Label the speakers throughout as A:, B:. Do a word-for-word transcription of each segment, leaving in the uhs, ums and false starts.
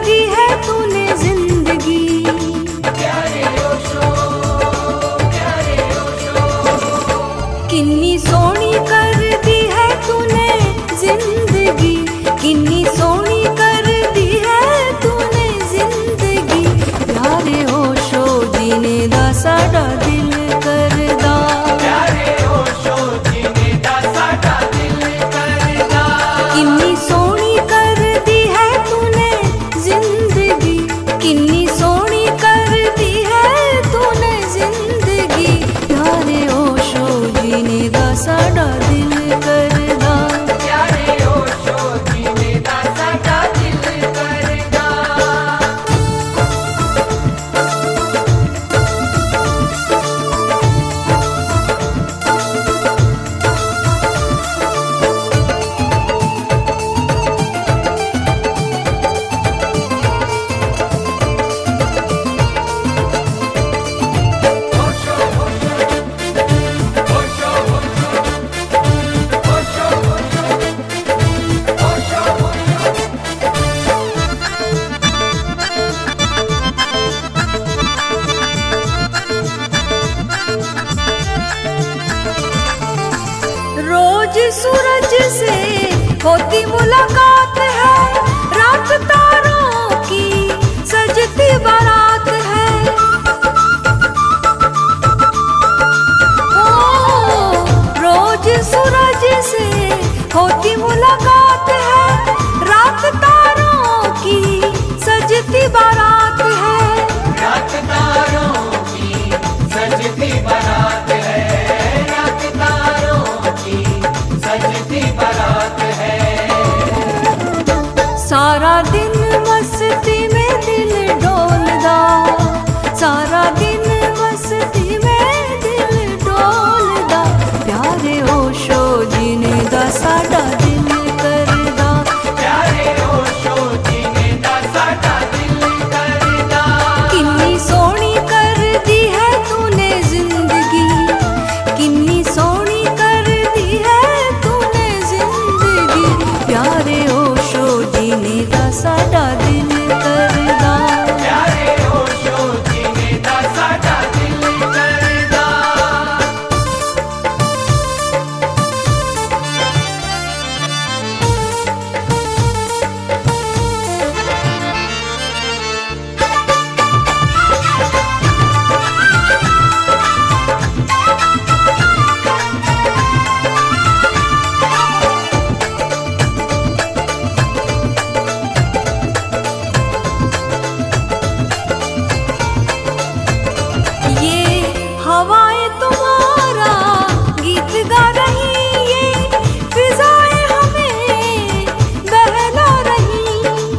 A: दी है तूने जिंदगी।
B: प्यारे ओशो, प्यारे ओशो।
A: किन्नी सोनी कर दी है तूने जिंदगी, किन्नी सोनी कर दी है तूने जिंदगी। प्यारे ओशो जीने दा साडा दिल करदा।
B: प्यारे ओशो जीने दा साडा दिल करदा।
A: किन्नी सोनी कर दी है तूने जिंदगी, किन्नी सोनी कर दी है तूने जिंदगी। प्यारे ओशो जीने दा साडा दिल करदा।
B: प्यारे ओशो जीने दा साडा दिल करदा।
A: रोज सूरज से होती मुलाकात है, रात तारों की सजती बारात है। ओ, रोज सूरज से होती मुलाकात है, रात तारों की सजती बारात है।
B: रात तारों की सजती बारात है। रात तारों की सजती बारात है।
A: सारा दिन मस्ती में दिल डोलदा, सारा दिन मस्ती में दिल डोलदा। प्यारे ओशो जीने दा साडा दिल करदा।
B: प्यारे ओशो जीने दा साडा दिल करदा।
A: किन्नी सोनी कर दी है तूने जिंदगी, किन्नी सोनी कर दी है तूने जिंदगी। प्यारे ओशो जीने दा साडा दिल करदा।
B: प्यारे ओशो जीने दा साडा दिल करदा।
A: ये हवाएं तुम्हारा गीत गा रही, ये फिजाएं हमें बहला रही।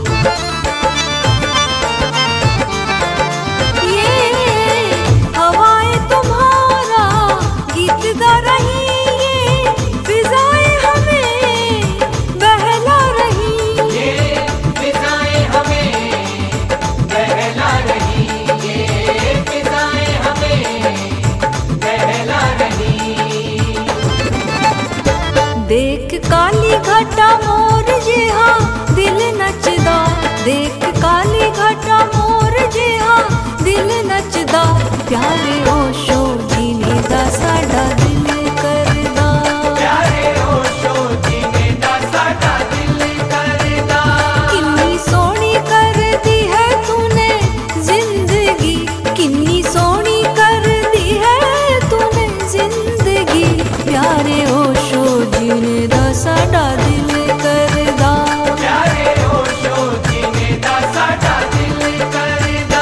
A: ये हवाएं तुम्हारा गीत गा रही, ये फिजाएं हमें बहला रही।
B: ये फिजाएं हमें बहला रही। ये फिजाएं हमें बहला रही।
A: देख काली घटा मोर जिहा दिल नचदा, देख काली घटा मोर जिहा दिल नचदा। प्यारे ओशो जीने दा साडा दिल करदा।
B: प्यारे ओशो जीने दा साडा दिल करदा।
A: किन्नी सोनी कर दी है तूने जिंदगी, किन्नी सोनी कर दी है तूने जिंदगी। प्यारे ओशो जीने दा साडा दिल करदा।
B: प्यारे ओशो जीने दा साडा दिल करदा।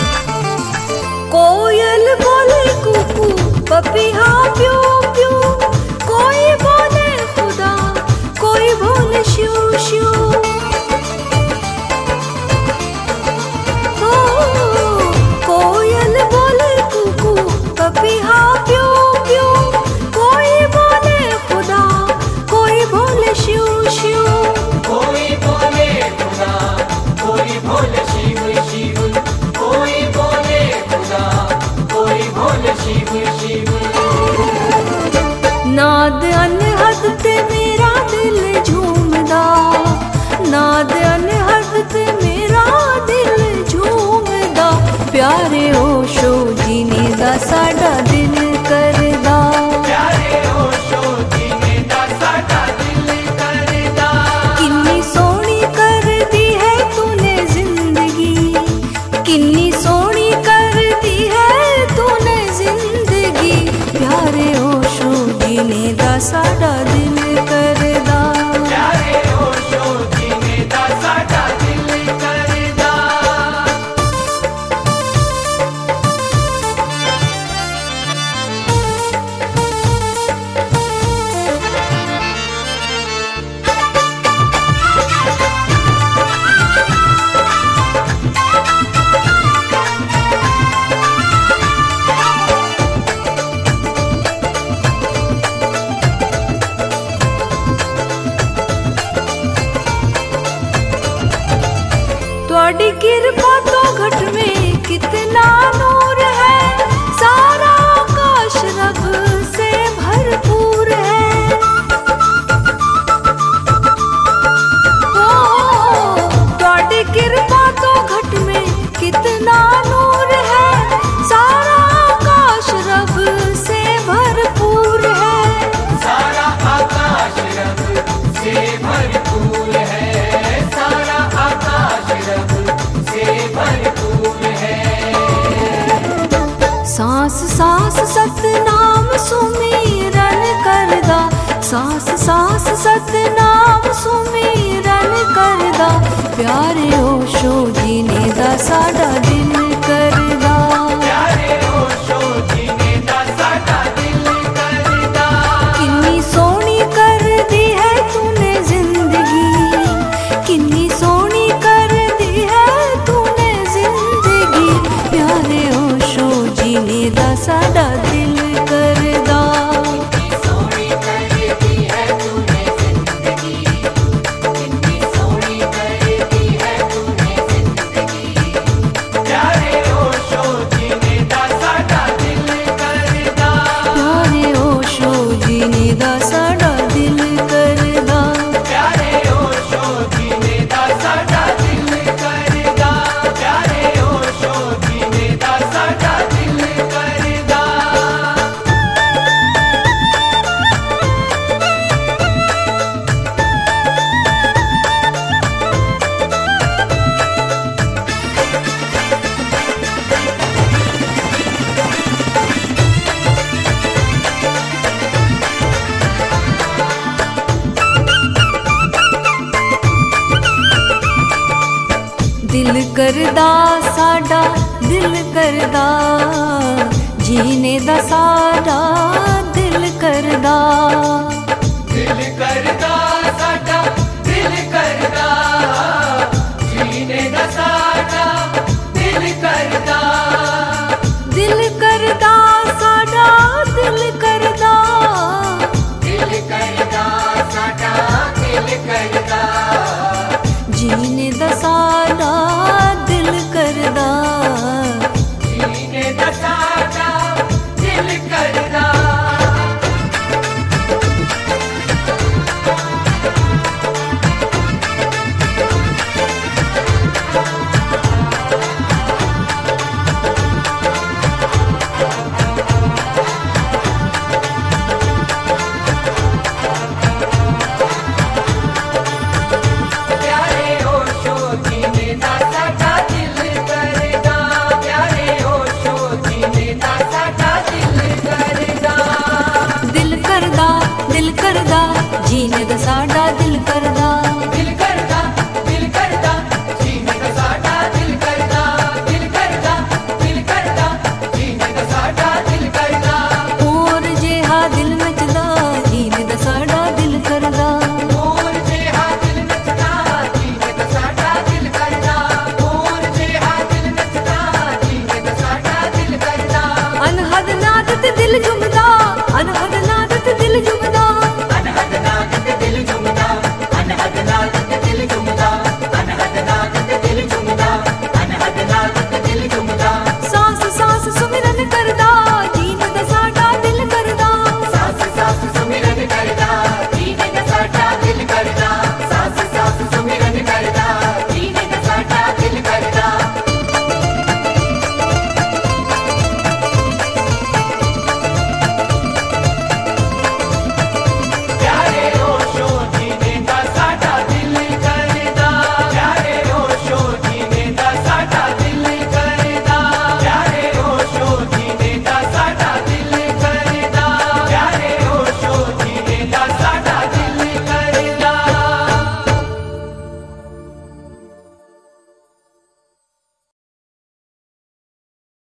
A: पपिहा प्यू प्यू कृपा तो घट में कितना नूर है, सारा आकाश रब से भरपूर है। ओ ਤੁਹਾਡੀ कृपा तो घट में कितना नूर है, सारा आकाश रब से भरपूर है।
B: सारा आकाश रब से भरपूर है, सारा आकाश रब से भरपूर है।
A: सांस सांस सतनाम सुमिरन करदा, सांस सांस सतनाम सुमिरन करदा, प्यारे ओशो जीने दा साडा दिल करदा।
B: प्यारे ओशो जीने दा साडा दिल करदा।
A: किन्नी सोहनी कर दी है तूने जिंदगी, किन्नी सोहनी कर दी है तूने जिंदगी, प्यारे ओशो जीने दा साडा दिल करदा।
B: कितनी सोहनी कर दी है तूने जिंदगी, कितनी सोहनी कर दी है तूने जिंदगी, प्यारे ओशो जीने दा साडा दिल करदा।
A: प्यारे ओशो जीने दा साडा दिल करदा।
B: प्यारे ओशो जीने दा साडा दिल करदा, प्यारे ओशो जीने दा साडा दिल करदा।
A: दिल करदा साडा दिल करदा, जीने दा साडा दिल करदा।
B: दिल करदा साडा दिल करदा,